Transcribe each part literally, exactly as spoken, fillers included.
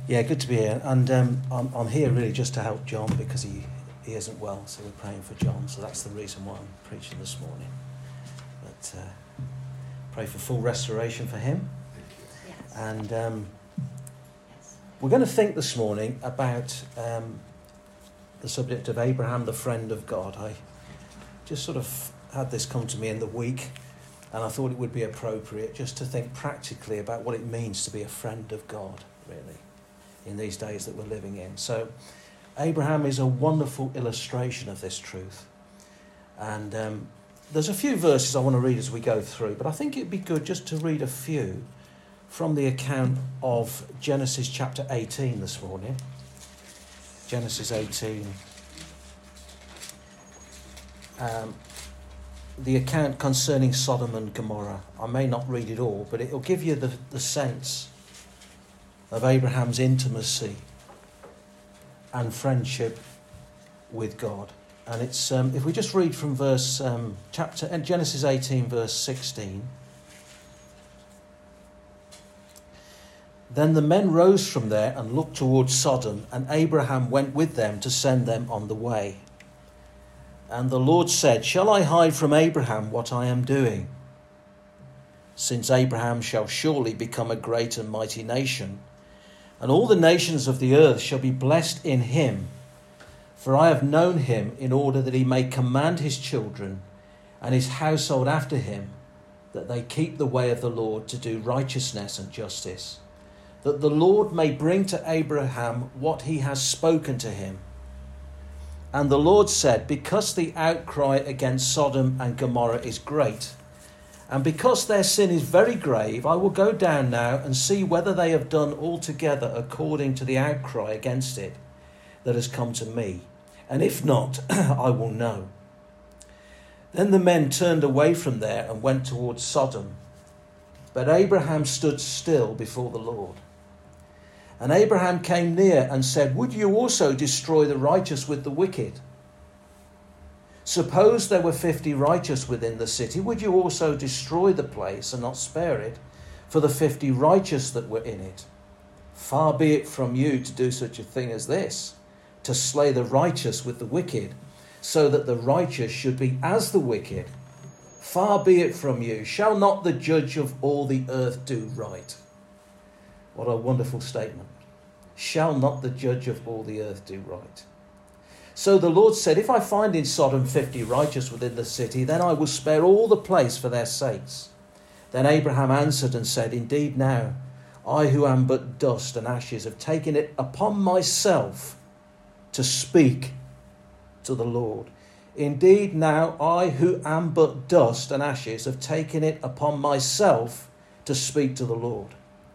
Yeah, good to be here. And um, I'm, I'm here really just to help John because he, he isn't well, so we're praying for John. So that's the reason why I'm preaching this morning. But uh, pray for full restoration for him. Yes. And um, Yes. we're going to think this morning about um, the subject of Abraham, the friend of God. I just sort of had this come to me in the week, and I thought it would be appropriate just to think practically about what it means to be a friend of God, really, in these days that we're living in. So Abraham is a wonderful illustration of this truth. And um, there's a few verses I want to read as we go through, but I think it'd be good just to read a few from the account of Genesis chapter eighteen this morning. Genesis eighteen. Um, the account concerning Sodom and Gomorrah. I may not read it all, but it'll give you the, the sense of Abraham's intimacy and friendship with God. And it's um, if we just read from verse um, chapter uh, Genesis eighteen, verse sixteen. Then the men rose from there and looked towards Sodom, and Abraham went with them to send them on the way. And the Lord said, "Shall I hide from Abraham what I am doing? Since Abraham shall surely become a great and mighty nation, and all the nations of the earth shall be blessed in him. For I have known him in order that he may command his children and his household after him, that they keep the way of the Lord to do righteousness and justice, that the Lord may bring to Abraham what he has spoken to him." And the Lord said, "Because the outcry against Sodom and Gomorrah is great, and because their sin is very grave, I will go down now and see whether they have done altogether according to the outcry against it that has come to me. And if not, I will know." Then the men turned away from there and went towards Sodom. But Abraham stood still before the Lord. And Abraham came near and said, "Would you also destroy the righteous with the wicked? Suppose there were fifty righteous within the city, would you also destroy the place and not spare it for the fifty righteous that were in it? Far be it from you to do such a thing as this, to slay the righteous with the wicked, so that the righteous should be as the wicked. Far be it from you. Shall not the judge of all the earth do right?" What a wonderful statement. Shall not the judge of all the earth do right? So the Lord said, "If I find in Sodom fifty righteous within the city, then I will spare all the place for their sakes." Then Abraham answered and said, "Indeed now, I who am but dust and ashes have taken it upon myself to speak to the Lord. Indeed now, I who am but dust and ashes have taken it upon myself to speak to the Lord.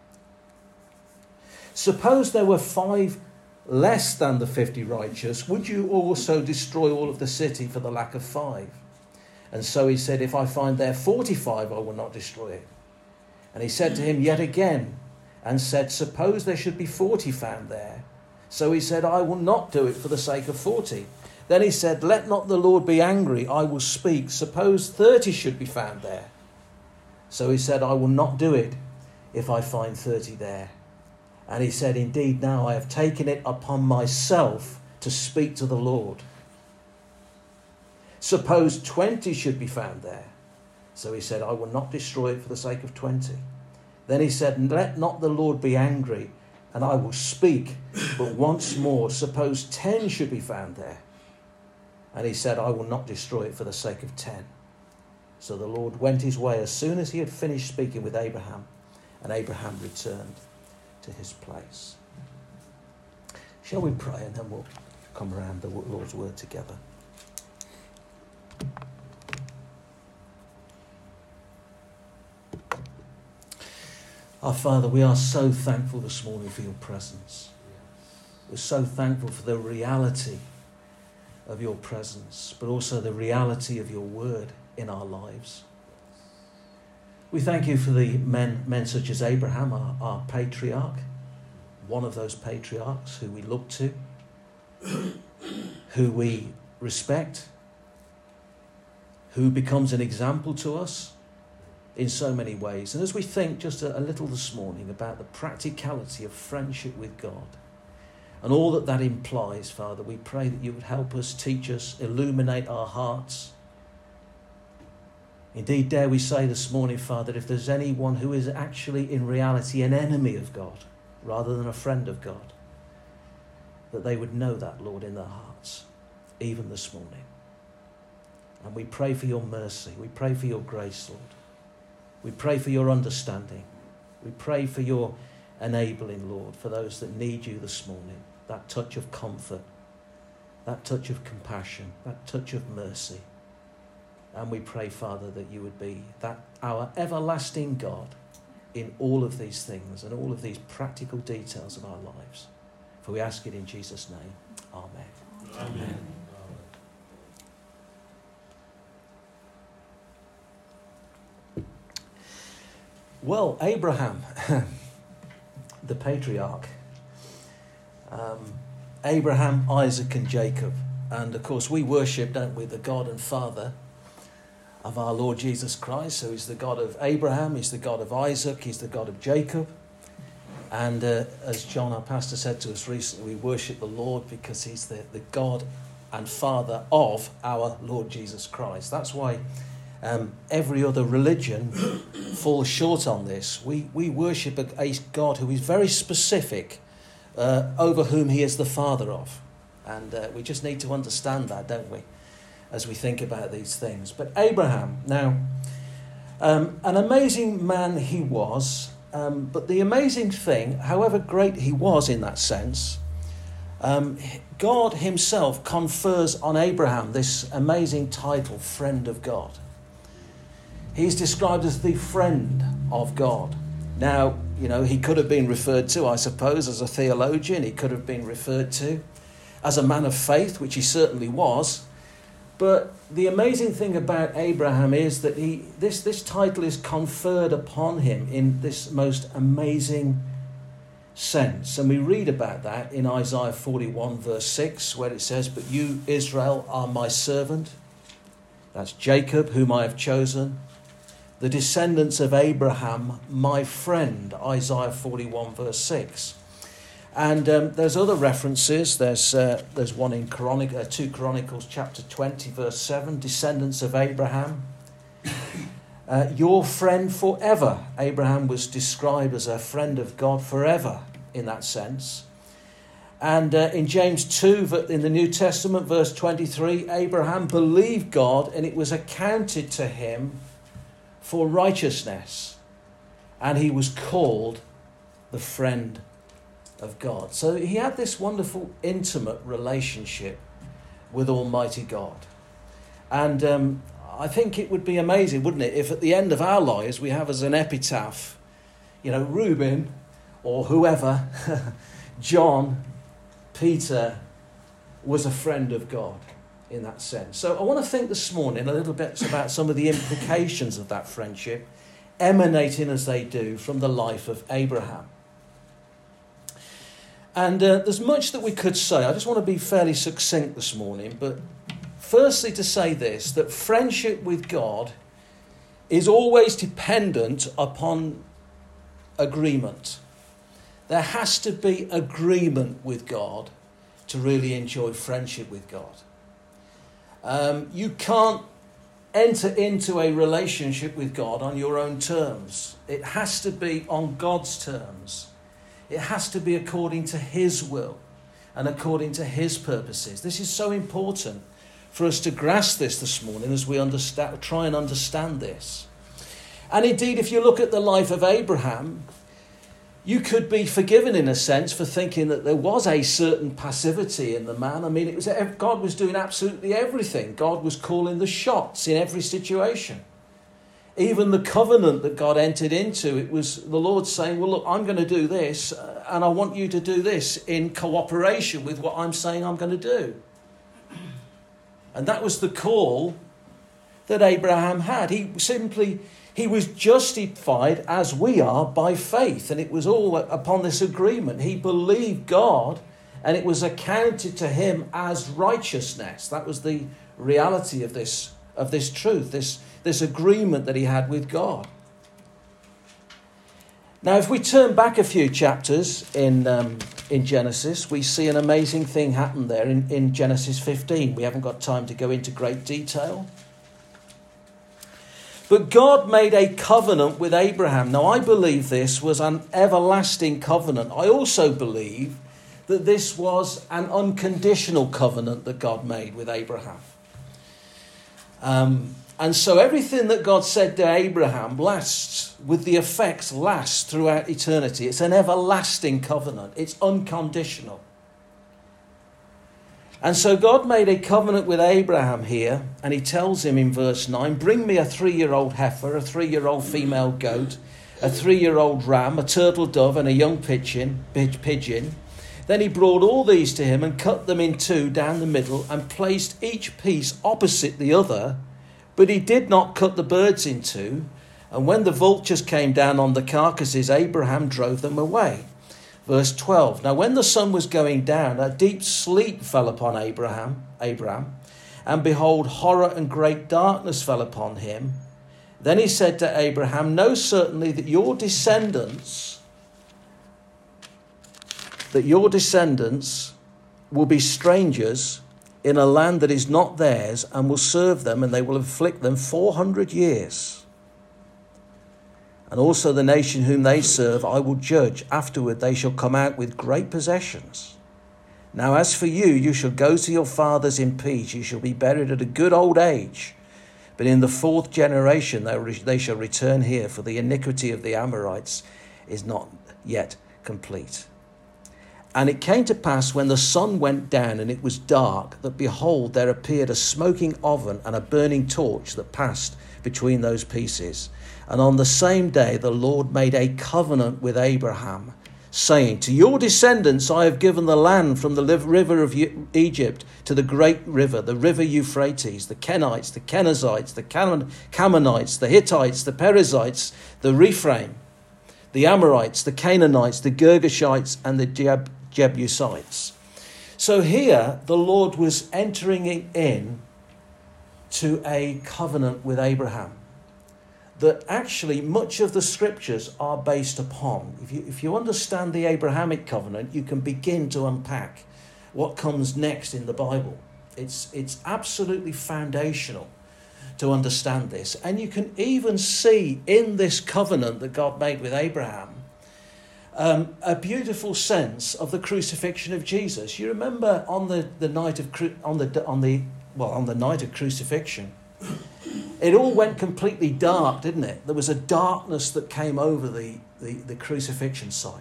Suppose there were five less than the fifty righteous, would you also destroy all of the city for the lack of five?" And so he said, "If I find there forty-five, I will not destroy it." And he said to him yet again, and said, "Suppose there should be forty found there." So he said, "I will not do it for the sake of forty." Then he said, "Let not the Lord be angry, I will speak. Suppose thirty should be found there." So he said, "I will not do it if I find thirty there." And he said, "Indeed, now I have taken it upon myself to speak to the Lord. Suppose twenty should be found there." So he said, "I will not destroy it for the sake of twenty." Then he said, "Let not the Lord be angry, and I will speak. But once more, suppose ten should be found there." And he said, "I will not destroy it for the sake of ten." So the Lord went his way as soon as he had finished speaking with Abraham, and Abraham returned to his place. Shall we pray, and then we'll come around the Lord's word together. Our Father, we are so thankful this morning for your presence. We're so thankful for the reality of your presence, but also the reality of your word in our lives. We thank you for the men, men such as Abraham, our, our patriarch, one of those patriarchs who we look to, who we respect, who becomes an example to us, in so many ways. And as we think just a, a little this morning about the practicality of friendship with God and all that that implies, Father, we pray that you would help us, teach us, illuminate our hearts. Indeed, dare we say this morning, Father, if there's anyone who is actually in reality an enemy of God rather than a friend of God, that they would know that, Lord, in their hearts, even this morning. And we pray for your mercy. We pray for your grace, Lord. We pray for your understanding. We pray for your enabling, Lord, for those that need you this morning. That touch of comfort, that touch of compassion, that touch of mercy. And we pray, Father, that you would be that our everlasting God in all of these things and all of these practical details of our lives. For we ask it in Jesus' name. Amen. Amen. Amen. Well, Abraham, the patriarch, um, Abraham, Isaac and Jacob. And of course we worship, don't we, the God and Father of our Lord Jesus Christ. So he's the God of Abraham, he's the God of Isaac, he's the God of Jacob. And uh, as John, our pastor, said to us recently, we worship the Lord because he's the, the God and Father of our Lord Jesus Christ. That's why um, every other religion falls short on this. We, we worship a, a God who is very specific uh, over whom he is the Father of. And uh, we just need to understand that, don't we, as we think about these things. But Abraham, now, um, an amazing man he was. Um, but the amazing thing, however great he was in that sense, um, God himself confers on Abraham this amazing title, friend of God. He's described as the friend of God. Now, you know, he could have been referred to, I suppose, as a theologian. He could have been referred to as a man of faith, which he certainly was. But the amazing thing about Abraham is that he this, this title is conferred upon him in this most amazing sense. And we read about that in Isaiah forty-one verse six, where it says, "But you, Israel, are my servant." That's Jacob, whom I have chosen. The descendants of Abraham, my friend. Isaiah forty-one verse six. And um, there's other references. There's uh, there's one in Chronic, uh, two Chronicles chapter twenty verse seven, descendants of Abraham. Uh, your friend forever. Abraham was described as a friend of God forever in that sense. And uh, in James two, in the New Testament, verse twenty-three, Abraham believed God and it was accounted to him for righteousness. And he was called the friend of God. So he had this wonderful, intimate relationship with Almighty God. And um, I think it would be amazing, wouldn't it, if at the end of our lives we have as an epitaph, you know, Reuben or whoever, John, Peter was a friend of God in that sense. So I want to think this morning a little bit about some of the implications of that friendship, emanating as they do from the life of Abraham. And uh, there's much that we could say. I just want to be fairly succinct this morning. But firstly to say this, that friendship with God is always dependent upon agreement. There has to be agreement with God to really enjoy friendship with God. Um, you can't enter into a relationship with God on your own terms. It has to be on God's terms. It has to be according to his will and according to his purposes. This is so important for us to grasp this this morning as we understand, try and understand this. And indeed, if you look at the life of Abraham, you could be forgiven in a sense for thinking that there was a certain passivity in the man. I mean, it was God was doing absolutely everything. God was calling the shots in every situation. Even the covenant that God entered into, it was the Lord saying, well, look, I'm going to do this, uh, and I want you to do this in cooperation with what I'm saying I'm going to do. And that was the call that Abraham had. He simply, he was justified as we are by faith, and it was all upon this agreement. He believed God, and it was accounted to him as righteousness. That was the reality of this, of this truth, this This agreement that he had with God. Now, if we turn back a few chapters in um, in Genesis, we see an amazing thing happen there in, in Genesis fifteen. We haven't got time to go into great detail. But God made a covenant with Abraham. Now, I believe this was an everlasting covenant. I also believe that this was an unconditional covenant that God made with Abraham. Um, and so everything that God said to Abraham lasts, with the effects last throughout eternity. It's an everlasting covenant. It's unconditional. And so God made a covenant with Abraham here, and he tells him in verse nine, bring me a three-year-old heifer, a three-year-old female goat, a three-year-old ram, a turtle dove, and a young pigeon. pigeon. Then he brought all these to him and cut them in two down the middle and placed each piece opposite the other, but he did not cut the birds in two. And when the vultures came down on the carcasses, Abraham drove them away. Verse twelve, now when the sun was going down, a deep sleep fell upon Abraham, Abraham, and behold, horror and great darkness fell upon him. Then he said to Abraham, know certainly that your descendants, that your descendants will be strangers in a land that is not theirs, and will serve them, and they will afflict them four hundred years. And also the nation whom they serve I will judge. Afterward they shall come out with great possessions. Now as for you, you shall go to your fathers in peace. You shall be buried at a good old age. But in the fourth generation they, re- they shall return here, for the iniquity of the Amorites is not yet complete. And it came to pass when the sun went down and it was dark, that behold, there appeared a smoking oven and a burning torch that passed between those pieces. And on the same day the Lord made a covenant with Abraham, saying, to your descendants I have given the land from the river of Egypt to the great river, the river Euphrates, the Kenites, the Kenizzites, the Canaanites, the Hittites, the Perizzites, the Rephaim, the Amorites, the Canaanites, the Girgashites, and the Jeb- Jebusites. So here the Lord was entering in to a covenant with Abraham that actually much of the scriptures are based upon. If you, if you understand the Abrahamic covenant, you can begin to unpack what comes next in the Bible. It's, it's absolutely foundational to understand this. And you can even see in this covenant that God made with Abraham um, a beautiful sense of the crucifixion of Jesus. You remember on the, the night of cru- on the on the well on the night of crucifixion, it all went completely dark, didn't it? There was a darkness that came over the, the, the crucifixion site.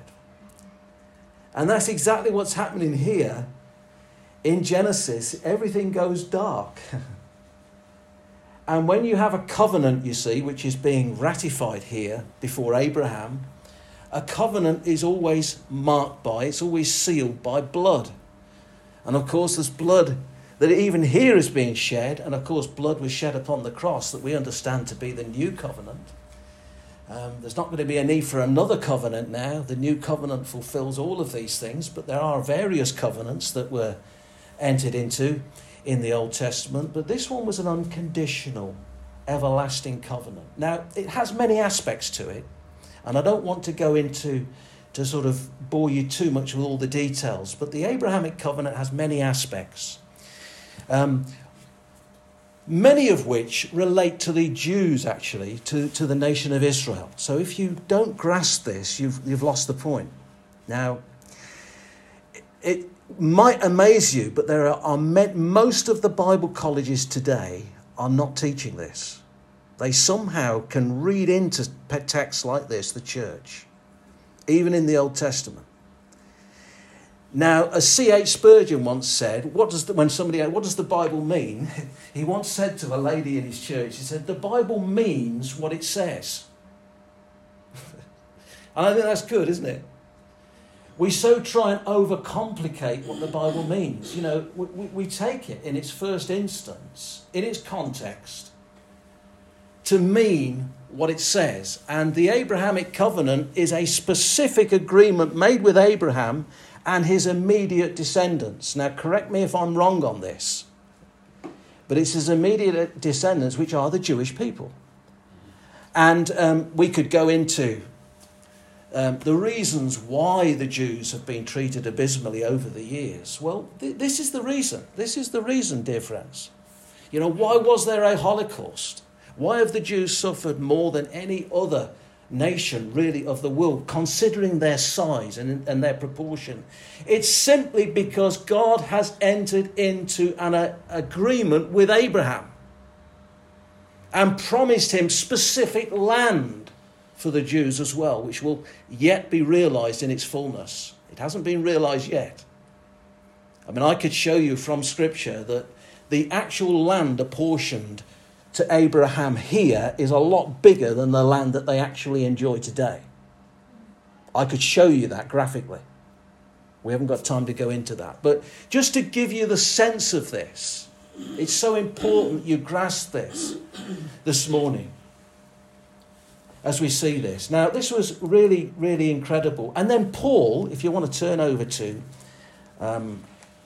And that's exactly what's happening here in Genesis. Everything goes dark. And when you have a covenant, you see, which is being ratified here before Abraham, a covenant is always marked by, it's always sealed by blood. And of course there's blood that even here is being shed, and of course blood was shed upon the cross that we understand to be the new covenant. Um, there's not going to be a need for another covenant now. The new covenant fulfills all of these things, but there are various covenants that were entered into in the Old Testament, but this one was an unconditional, everlasting covenant. Now, it has many aspects to it, and I don't want to go into to sort of bore you too much with all the details, but the Abrahamic covenant has many aspects. Um, many of which relate to the Jews, actually, to, to the nation of Israel. So if you don't grasp this, you've, you've lost the point. Now, it, it might amaze you, but there are, are most of the Bible colleges today are not teaching this. They somehow can read into texts like this, the church, even in the Old Testament. Now, as C H Spurgeon once said, what does the, when somebody, what does the Bible mean? He once said to a lady in his church, he said, the Bible means what it says. And I think that's good, isn't it? We so try and overcomplicate what the Bible means. You know, we, we take it in its first instance, in its context, to mean what it says. And the Abrahamic covenant is a specific agreement made with Abraham and his immediate descendants. Now, correct me if I'm wrong on this, but it's his immediate descendants, which are the Jewish people. And um, we could go into um, the reasons why the Jews have been treated abysmally over the years. Well, th- this is the reason. This is the reason, dear friends. You know, why was there a Holocaust? Why have the Jews suffered more than any other nation, really, of the world, considering their size and, and their proportion? It's simply because God has entered into an a, agreement with Abraham and promised him specific land for the Jews as well, which will yet be realised in its fullness. It hasn't been realised yet. I mean, I could show you from Scripture that the actual land apportioned to Abraham here is a lot bigger than the land that they actually enjoy today. I could show you that graphically. We haven't got time to go into that. But just to give you the sense of this, it's so important you grasp this this morning as we see this. Now, this was really, really incredible. And then Paul, if you want to turn over to um,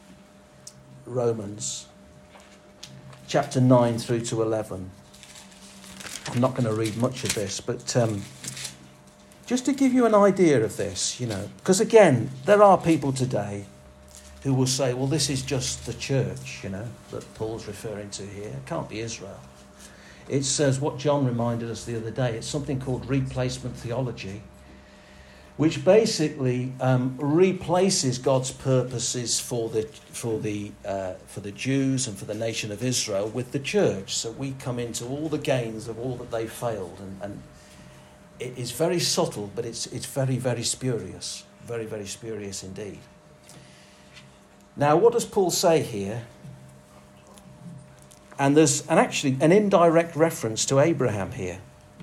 Romans chapter nine through to eleven. I'm not going to read much of this, but um, just to give you an idea of this, you know, because again, there are people today who will say, well, this is just the church, you know, that Paul's referring to here. It can't be Israel. It says what John reminded us the other day. It's something called replacement theology, which basically um, replaces God's purposes for the for the uh, for the Jews and for the nation of Israel with the church. So we come into all the gains of all that they failed, and, and it is very subtle, but it's it's very very spurious, very very spurious indeed. Now, what does Paul say here? And there's an actually an indirect reference to Abraham here.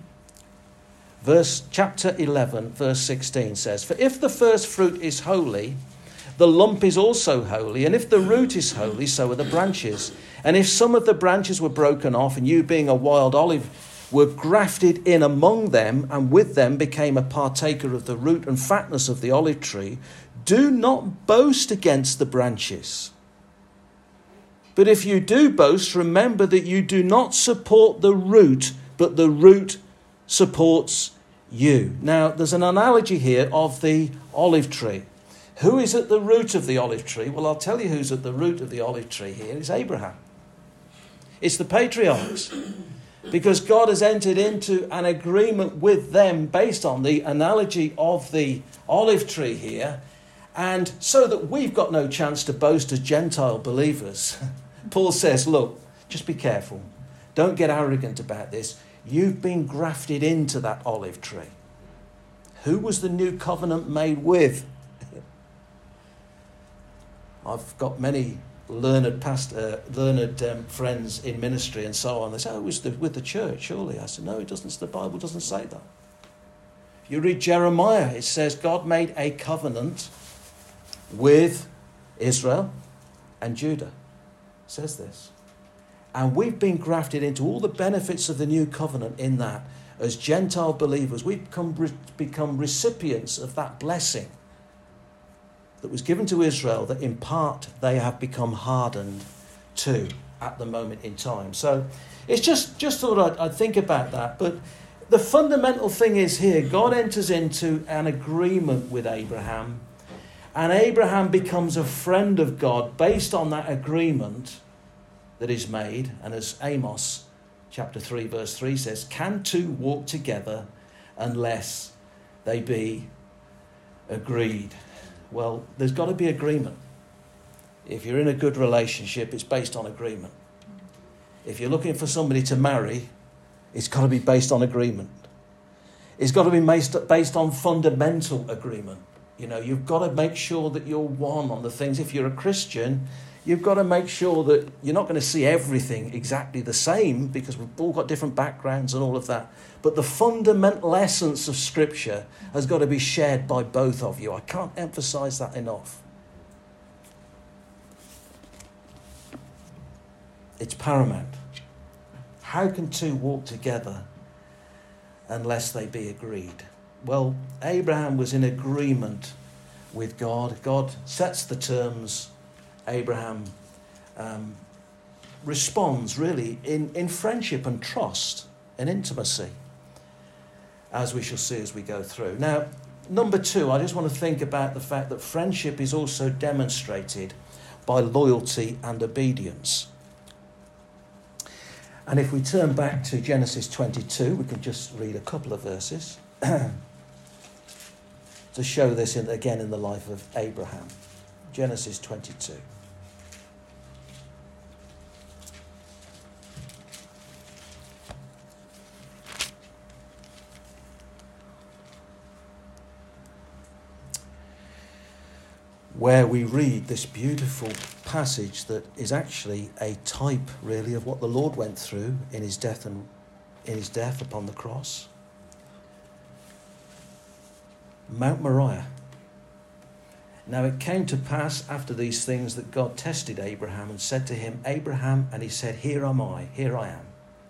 Verse chapter eleven, verse sixteen says, "For if the first fruit is holy, the lump is also holy. And if the root is holy, so are the branches. And if some of the branches were broken off, and you being a wild olive were grafted in among them, and with them became a partaker of the root and fatness of the olive tree, do not boast against the branches. But if you do boast, remember that you do not support the root, but the root supports you." Now, there's an analogy here of the olive tree. Who is at the root of the olive tree? Well, I'll tell you who's at the root of the olive tree here. It's Abraham. It's the patriarchs. Because God has entered into an agreement with them based on the analogy of the olive tree here. And so that we've got no chance to boast as Gentile believers, Paul says, look, just be careful. Don't get arrogant about this. You've been grafted into that olive tree. Who was the new covenant made with? I've got many learned past, uh, learned um, friends in ministry and so on. They say, oh, it was the, with the church, surely. I said, no, it doesn't. The Bible doesn't say that. If you read Jeremiah, it says God made a covenant with Israel and Judah. It says this. And we've been grafted into all the benefits of the new covenant in that. As Gentile believers, we've become, become recipients of that blessing that was given to Israel, that in part they have become hardened to at the moment in time. So it's just, just thought I'd, I'd think about that. But the fundamental thing is here, God enters into an agreement with Abraham, and Abraham becomes a friend of God based on that agreement that is made. And as Amos chapter three verse three says, can two walk together unless they be agreed? Well, there's got to be agreement. If you're in a good relationship, it's based on agreement. If you're looking for somebody to marry, it's got to be based on agreement. It's got to be based on fundamental agreement. You know, you've got to make sure that you're one on the things. If you're a Christian, you've got to make sure that you're not going to see everything exactly the same, because we've all got different backgrounds and all of that. But the fundamental essence of Scripture has got to be shared by both of you. I can't emphasize that enough. It's paramount. How can two walk together unless they be agreed? Well, Abraham was in agreement with God. God sets the terms. Abraham um, responds really in, in friendship and trust and intimacy, as we shall see as we go through. Now, number two, I just want to think about the fact that friendship is also demonstrated by loyalty and obedience. And if we turn back to Genesis twenty-two, we can just read a couple of verses to show this in, again in the life of Abraham. Genesis twenty-two. Where we read this beautiful passage that is actually a type, really, of what the Lord went through in his death and in his death upon the cross. Mount Moriah. Now it came to pass after these things that God tested Abraham and said to him, Abraham, and he said, Here am I, here I am.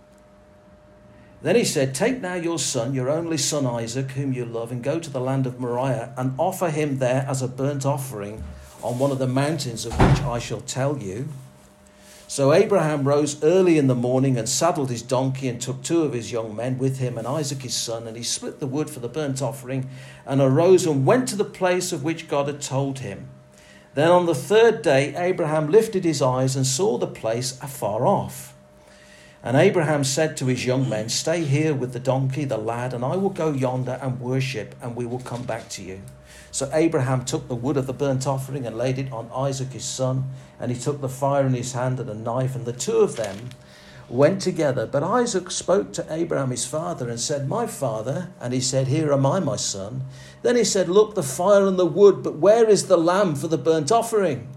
Then he said, Take now your son, your only son Isaac, whom you love, and go to the land of Moriah, and offer him there as a burnt offering on one of the mountains of which I shall tell you. So Abraham rose early in the morning and saddled his donkey and took two of his young men with him and Isaac his son, and he split the wood for the burnt offering and arose and went to the place of which God had told him. Then on the third day Abraham lifted his eyes and saw the place afar off. And Abraham said to his young men, Stay here with the donkey, the lad, and I will go yonder and worship, and we will come back to you. So Abraham took the wood of the burnt offering and laid it on Isaac his son, and he took the fire in his hand and a knife, and the two of them went together. But Isaac spoke to Abraham his father and said, My father. And he said, Here am I, my son. Then he said, Look, the fire and the wood, but where is the lamb for the burnt offering?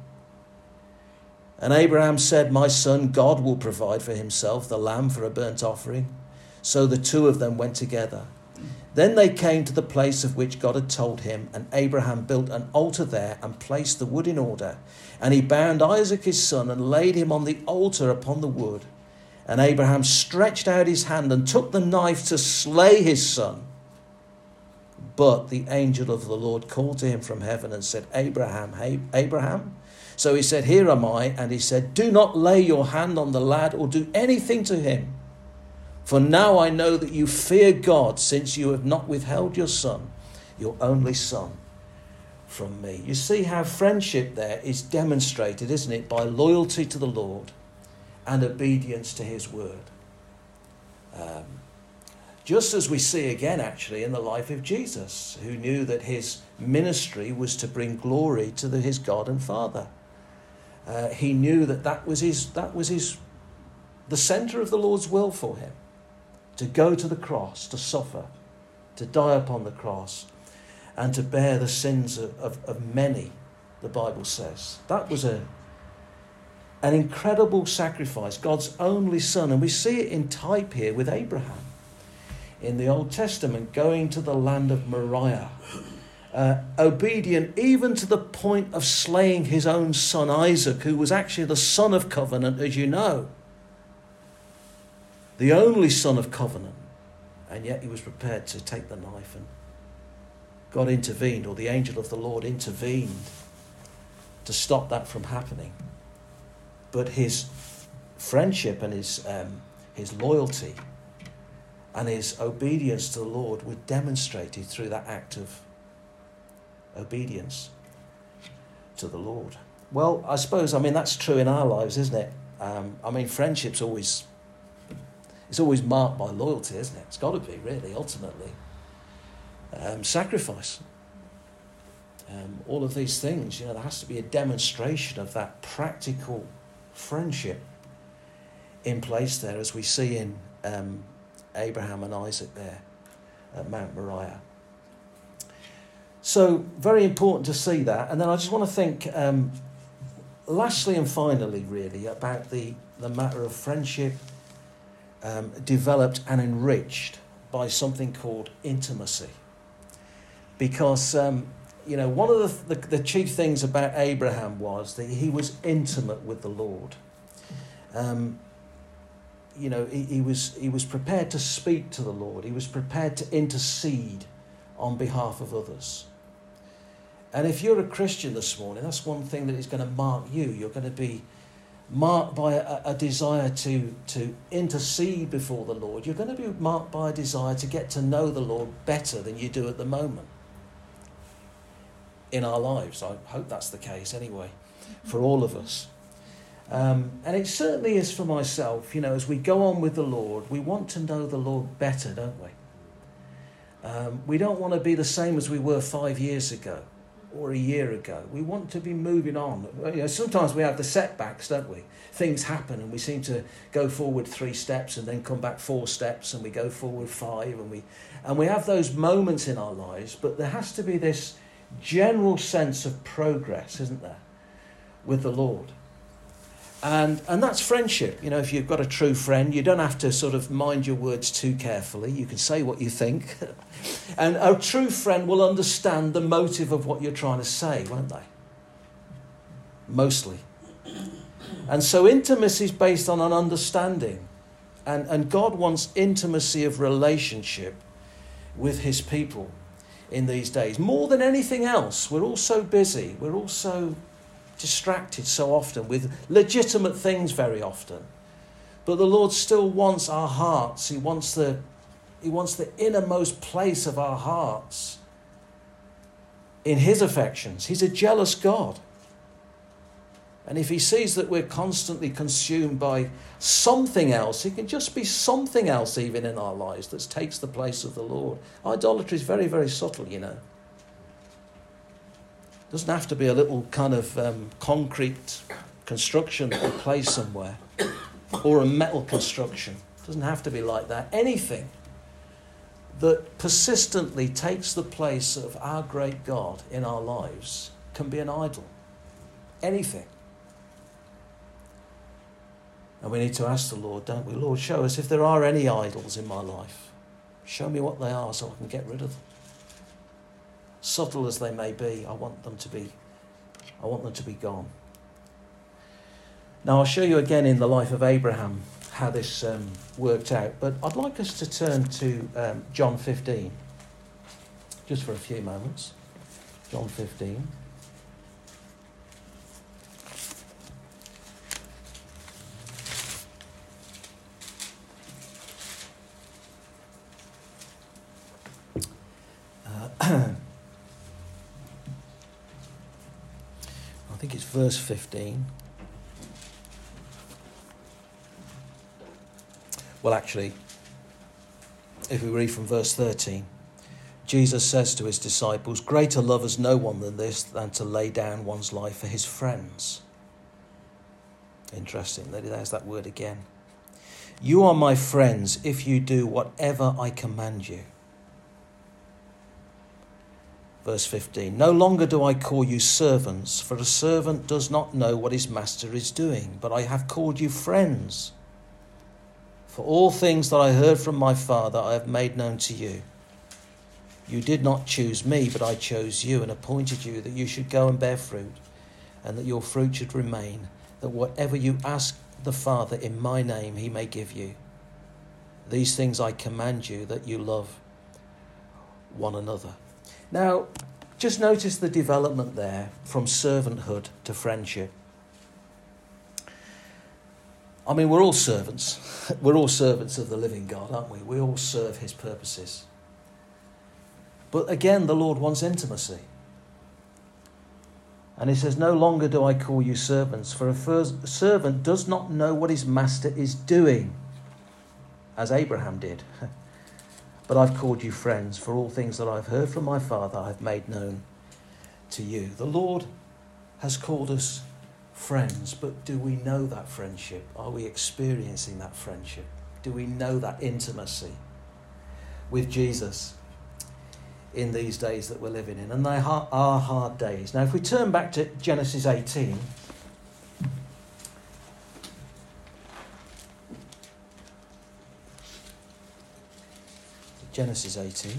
And Abraham said, My son, God will provide for himself the lamb for a burnt offering. So the two of them went together. Then they came to the place of which God had told him, and Abraham built an altar there and placed the wood in order. And he bound Isaac his son and laid him on the altar upon the wood. And Abraham stretched out his hand and took the knife to slay his son. But the angel of the Lord called to him from heaven and said, Abraham, hey, Abraham. So he said, Here am I. And he said, Do not lay your hand on the lad or do anything to him. For now I know that you fear God, since you have not withheld your son, your only son, from me. You see how friendship there is demonstrated, isn't it, by loyalty to the Lord and obedience to his word. Um, just as we see again, actually, in the life of Jesus, who knew that his ministry was to bring glory to the, his God and Father. Uh, he knew that that was his, that was his, the centre of the Lord's will for him, to go to the cross, to suffer, to die upon the cross, and to bear the sins of, of, of many, the Bible says. That was a an incredible sacrifice, God's only son. And we see it in type here with Abraham in the Old Testament, going to the land of Moriah. Uh, obedient even to the point of slaying his own son Isaac, who was actually the son of covenant, as you know. The only son of covenant. And yet he was prepared to take the knife, and God intervened, or the angel of the Lord intervened to stop that from happening. But his friendship and his um, his loyalty and his obedience to the Lord were demonstrated through that act of obedience to the Lord. Well, I suppose, I mean, that's true in our lives, isn't it? Um, I mean, friendship's always, it's always marked by loyalty, isn't it? It's got to be, really, ultimately. Um, sacrifice. Um, all of these things, you know, there has to be a demonstration of that practical friendship in place there, as we see in um, Abraham and Isaac there at Mount Moriah. So, very important to see that. And then I just want to think, um, lastly and finally, really, about the, the matter of friendship um, developed and enriched by something called intimacy. Because, um, you know, one of the, the, the chief things about Abraham was that he was intimate with the Lord. Um, you know, he, he was he was prepared to speak to the Lord. He was prepared to intercede on behalf of others. And if you're a Christian this morning, that's one thing that is going to mark you. You're going to be marked by a, a desire to, to intercede before the Lord. You're going to be marked by a desire to get to know the Lord better than you do at the moment. in our lives. I hope that's the case anyway, for all of us. Um, and it certainly is for myself. You know, as we go on with the Lord, we want to know the Lord better, don't we? Um, we don't want to be the same as we were five years ago or a year ago. We want to be moving on. You know, sometimes we have the setbacks, don't we? Things happen and we seem to go forward three steps and then come back four steps and we go forward five and we and we have those moments in our lives, but there has to be this general sense of progress, isn't there, with the Lord? And and that's friendship. You know, if you've got a true friend, you don't have to sort of mind your words too carefully. You can say what you think. And a true friend will understand the motive of what you're trying to say, won't they? Mostly. And so intimacy is based on an understanding. And, and God wants intimacy of relationship with his people in these days. More than anything else, we're all so busy. We're all so distracted so often with legitimate things very often. But the Lord still wants our hearts. He wants the, he wants the innermost place of our hearts in his affections. He's a jealous God. And if he sees that we're constantly consumed by something else, it can just be something else even in our lives that takes the place of the Lord. Idolatry is very, very subtle, you know. It doesn't have to be a little kind of um, concrete construction that we place somewhere or a metal construction. It doesn't have to be like that. Anything that persistently takes the place of our great God in our lives can be an idol. Anything. And we need to ask the Lord, don't we? Lord, show us if there are any idols in my life. Show me what they are so I can get rid of them. Subtle as they may be, I want them to be, I want them to be gone. Now I'll show you again in the life of Abraham how this um, worked out. But I'd like us to turn to um, John fifteen, just for a few moments. John fifteen. Uh, I think it's verse fifteen. Well, actually, if we read from verse thirteen, Jesus says to his disciples, "Greater love has no one than this, than to lay down one's life for his friends." Interesting. There's that word again. "You are my friends if you do whatever I command you." Verse fifteen, "No longer do I call you servants, for a servant does not know what his master is doing, but I have called you friends. For all things that I heard from my Father I have made known to you. You did not choose me, but I chose you and appointed you that you should go and bear fruit, and that your fruit should remain, that whatever you ask the Father in my name he may give you. These things I command you, that you love one another." Now, just notice the development there from servanthood to friendship. I mean, we're all servants. We're all servants of the living God, aren't we? We all serve his purposes. But again, the Lord wants intimacy. And he says, "No longer do I call you servants, for a first servant does not know what his master is doing," as Abraham did. "But I've called you friends, for all things that I've heard from my Father I've made known to you." The Lord has called us friends, but do we know that friendship? Are we experiencing that friendship? Do we know that intimacy with Jesus in these days that we're living in? And they are hard days. Now, if we turn back to Genesis eighteen, Genesis eighteen.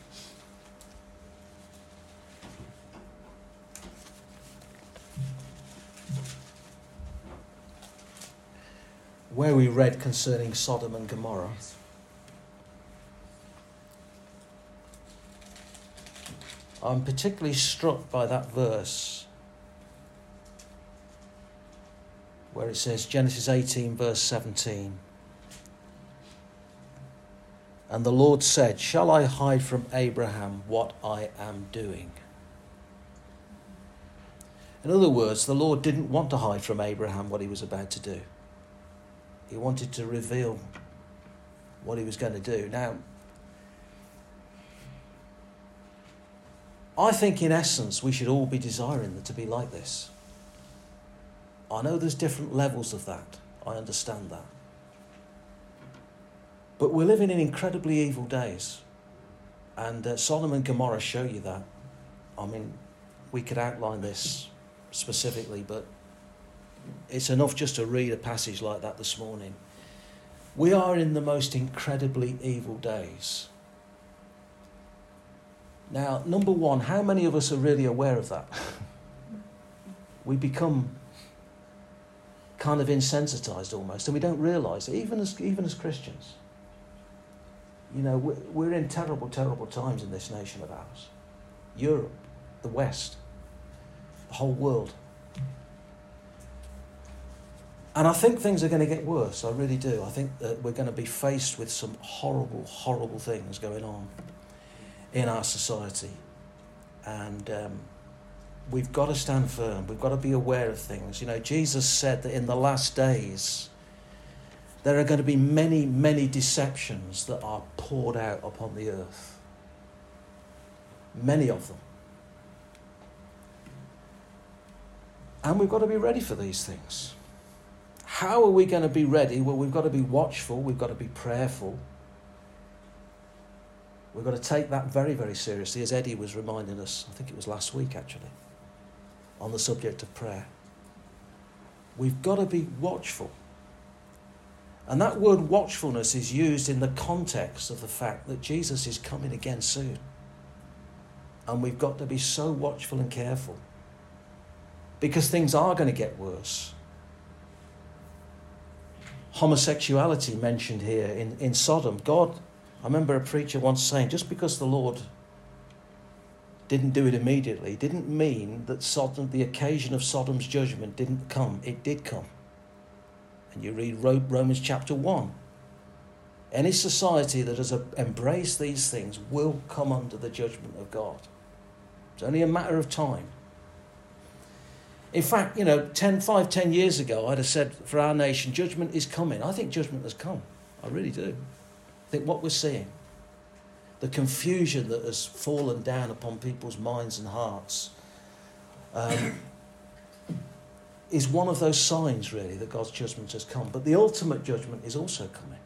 Where we read concerning Sodom and Gomorrah. I'm particularly struck by that verse where it says, Genesis eighteen verse seventeen. "And the Lord said, shall I hide from Abraham what I am doing?" In other words, the Lord didn't want to hide from Abraham what he was about to do. He wanted to reveal what he was going to do. Now, I think in essence we should all be desiring it to be like this. I know there's different levels of that. I understand that. But we're living in incredibly evil days. And uh, Sodom and Gomorrah show you that. I mean, we could outline this specifically, but it's enough just to read a passage like that this morning. We are in the most incredibly evil days. Now, number one, how many of us are really aware of that? We become kind of insensitized almost, and we don't realise it, even as, even as Christians. You know, we're, we're in terrible, terrible times in this nation of ours. Europe, the West, the whole world. And I think things are going to get worse, I really do. I think that we're going to be faced with some horrible, horrible things going on in our society. And um, we've got to stand firm. We've got to be aware of things. You know, Jesus said that in the last days, there are going to be many, many deceptions that are poured out upon the earth. Many of them. And we've got to be ready for these things. How are we going to be ready? Well, we've got to be watchful. We've got to be prayerful. We've got to take that very, very seriously, as Eddie was reminding us, I think it was last week actually, on the subject of prayer. We've got to be watchful. And that word watchfulness is used in the context of the fact that Jesus is coming again soon. And we've got to be so watchful and careful. Because things are going to get worse. Homosexuality mentioned here in, in Sodom. God, I remember a preacher once saying, just because the Lord didn't do it immediately, didn't mean that Sodom, the occasion of Sodom's judgment didn't come. It did come. And you read Romans chapter one. Any society that has embraced these things will come under the judgment of God. It's only a matter of time. In fact, you know, ten, five, ten years ago, I'd have said for our nation, judgment is coming. I think judgment has come. I really do. I think what we're seeing, the confusion that has fallen down upon people's minds and hearts, um, is one of those signs, really, that God's judgment has come. But the ultimate judgment is also coming.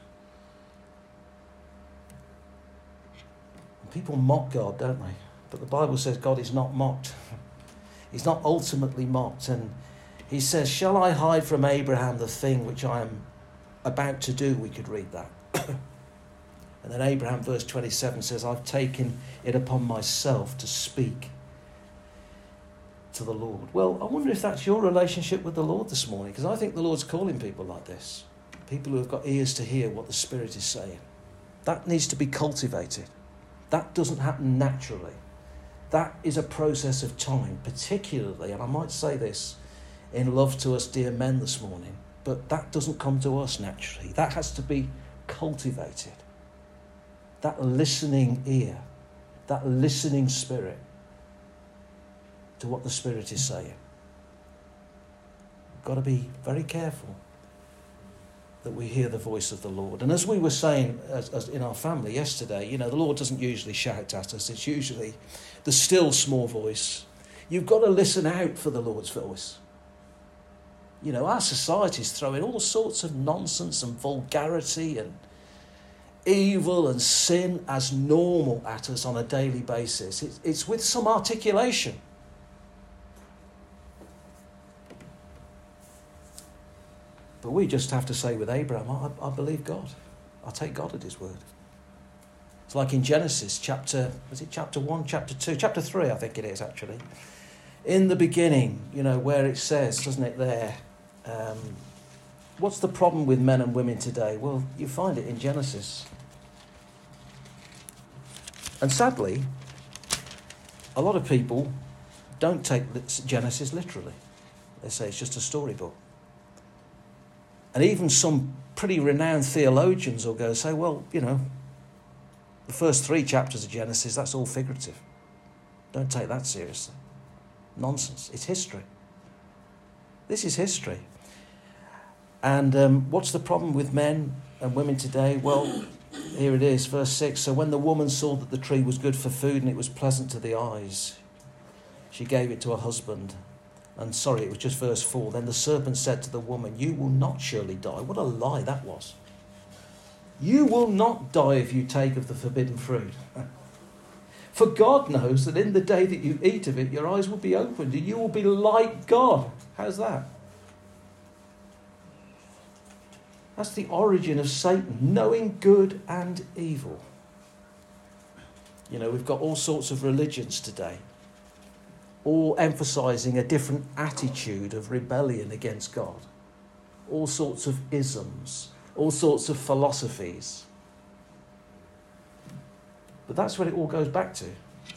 And people mock God, don't they? But the Bible says God is not mocked. He's not ultimately mocked. And he says, shall I hide from Abraham the thing which I am about to do? We could read that. And then Abraham, verse twenty-seven, says, I've taken it upon myself to speak to the Lord. Well, I wonder if that's your relationship with the Lord this morning, because I think the Lord's calling people like this. People who have got ears to hear what the Spirit is saying. That needs to be cultivated. That doesn't happen naturally. That is a process of time, particularly, and I might say this in love to us dear men this morning, but that doesn't come to us naturally. That has to be cultivated. That listening ear, that listening spirit to what the Spirit is saying. We've got to be very careful that we hear the voice of the Lord. And as we were saying as, as in our family yesterday, you know, the Lord doesn't usually shout at us. It's usually the still small voice. You've got to listen out for the Lord's voice. You know, our society's throwing all sorts of nonsense and vulgarity and evil and sin as normal at us on a daily basis. It's, it's with some articulation. But we just have to say with Abraham, I, I believe God. I take God at his word. It's like in Genesis chapter, was it chapter one, chapter two, chapter three, I think it is actually. In the beginning, you know, where it says, doesn't it there, um, what's the problem with men and women today? Well, you find it in Genesis. And sadly, a lot of people don't take Genesis literally. They say it's just a storybook. And even some pretty renowned theologians will go say, well, you know, the first three chapters of Genesis, that's all figurative. Don't take that seriously. Nonsense. It's history. This is history. And um, what's the problem with men and women today? Well, here it is, verse six. So when the woman saw that the tree was good for food and it was pleasant to the eyes, she gave it to her husband. And sorry, it was just verse four. Then the serpent said to the woman, you will not surely die. What a lie that was. You will not die if you take of the forbidden fruit. For God knows that in the day that you eat of it, your eyes will be opened and you will be like God. How's that? That's the origin of Satan, knowing good and evil. You know, we've got all sorts of religions today, all emphasising a different attitude of rebellion against God. All sorts of isms, all sorts of philosophies. But that's what it all goes back to.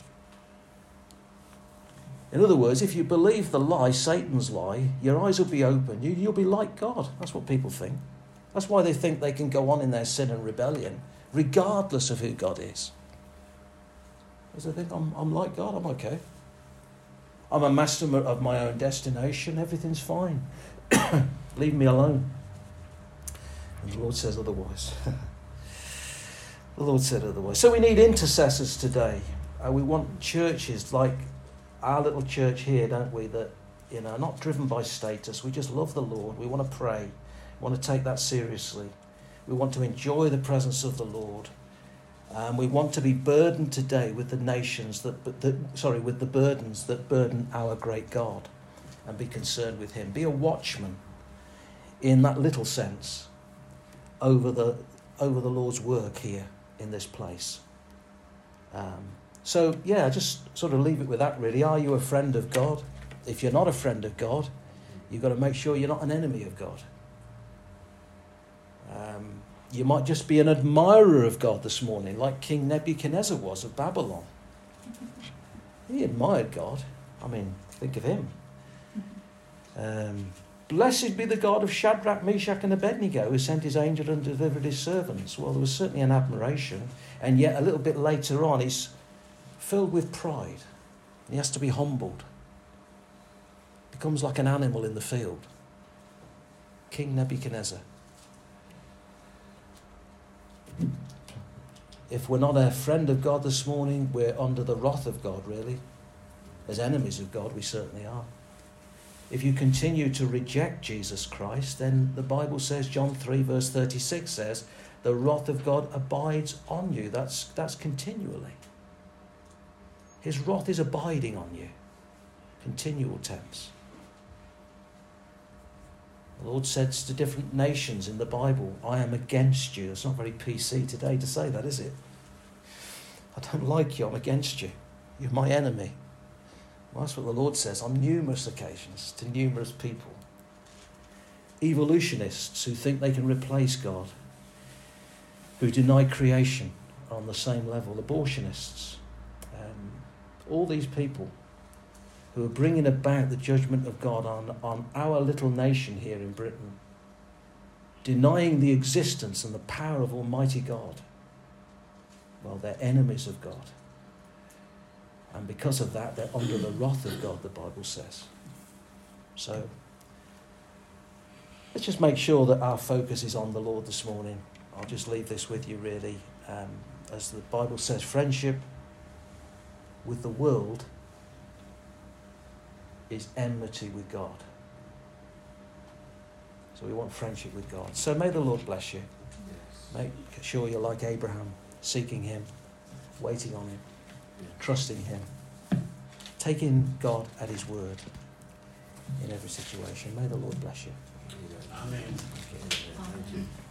In other words, if you believe the lie, Satan's lie, your eyes will be open. You, you'll be like God. That's what people think. That's why they think they can go on in their sin and rebellion, regardless of who God is. Because they think, I'm, I'm like God, I'm okay. I'm a master of my own destination, everything's fine. Leave me alone. And the Lord says otherwise. The Lord said otherwise. So we need intercessors today. Uh, we want churches like our little church here, don't we, that, you know, not driven by status. We just love the Lord. We want to pray. We want to take that seriously. We want to enjoy the presence of the Lord. Um, we want to be burdened today with the nations that, that, sorry, with the burdens that burden our great God, and be concerned with him. Be a watchman in that little sense over the over the Lord's work here in this place. Um, so yeah, just sort of leave it with that really. Are you a friend of God? If you're not a friend of God, you've got to make sure you're not an enemy of God. Um, you might just be an admirer of God this morning, like King Nebuchadnezzar was of Babylon. He admired God. I mean, think of him. Um, Blessed be the God of Shadrach, Meshach and Abednego, who sent his angel and delivered his servants. Well, there was certainly an admiration, and yet a little bit later on he's filled with pride. He has to be humbled. Becomes like an animal in the field. King Nebuchadnezzar. If we're not a friend of God this morning, we're under the wrath of God, really. As enemies of God, we certainly are. If you continue to reject Jesus Christ, then the Bible says, John three verse thirty-six says, the wrath of God abides on you. That's, that's continually. His wrath is abiding on you. Continual tense. The Lord says to different nations in the Bible, I am against you. It's not very P C today to say that, is it? I don't like you, I'm against you. You're my enemy. Well, that's what the Lord says on numerous occasions to numerous people. Evolutionists who think they can replace God, who deny creation on the same level, abortionists, um, all these people who are bringing about the judgment of God on, on our little nation here in Britain, denying the existence and the power of Almighty God. Well, they're enemies of God. And because of that, they're under the wrath of God, the Bible says. So, let's just make sure that our focus is on the Lord this morning. I'll just leave this with you, really. Um, as the Bible says, friendship with the world is enmity with God. So we want friendship with God. So may the Lord bless you. Yes. Make sure you're like Abraham, seeking him, waiting on him, trusting him, taking God at his word in every situation. May the Lord bless you. Amen. Amen.